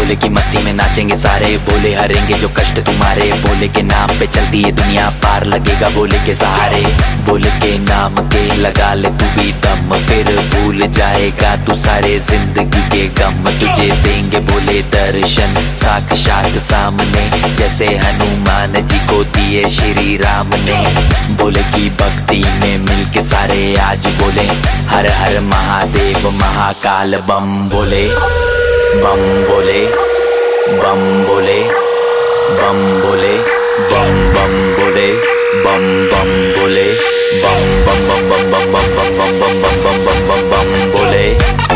भोले की मस्ती में नाचेंगे सारे, भोले हरेंगे जो कष्ट तुम्हारे, भोले के नाम पे चलती है दुनिया, पार लगेगा भोले के सहारे। भोले के नाम के लगा ले तू भी दम, फिर भूल जाएगा तू सारे जिंदगी के गम। तुझे देंगे भोले दर्शन साक्षात सामने, जैसे हनुमान जी को दिए श्री राम ने। भोले की भक्ति में मिलके सारे आज बोले, हर हर महादेव महाकाल बम भोले, बम भोले, बम भोले, बम भोले, बम बम भोले, बम बम भोले, बम बम बम बम बम बम बम बम बम बम बम बम बम भोले।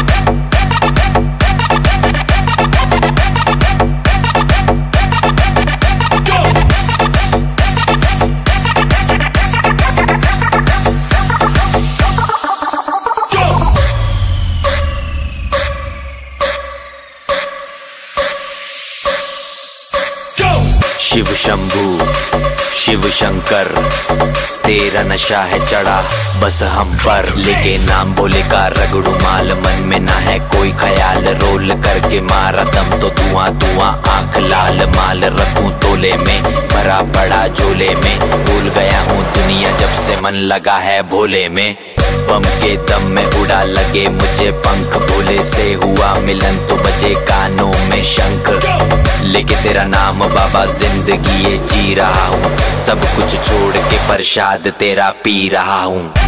शिव शंभू शिव शंकर, तेरा नशा है चढ़ा बस हम पर, लेके नाम भोले का रगड़ू माल, मन में ना है कोई ख्याल, रोल करके मारा दम तो धुआं धुआं आंख लाल, माल रखूं तोले में भरा पड़ा झोले में, भूल गया हूँ दुनिया जब से मन लगा है भोले में। बम के दम में उड़ा लगे मुझे पंख, भोले से हुआ मिलन तो बजे कानों में शंख, लेके तेरा नाम बाबा जिंदगी ये जी रहा हूँ, सब कुछ छोड़ के प्रसाद तेरा पी रहा हूँ।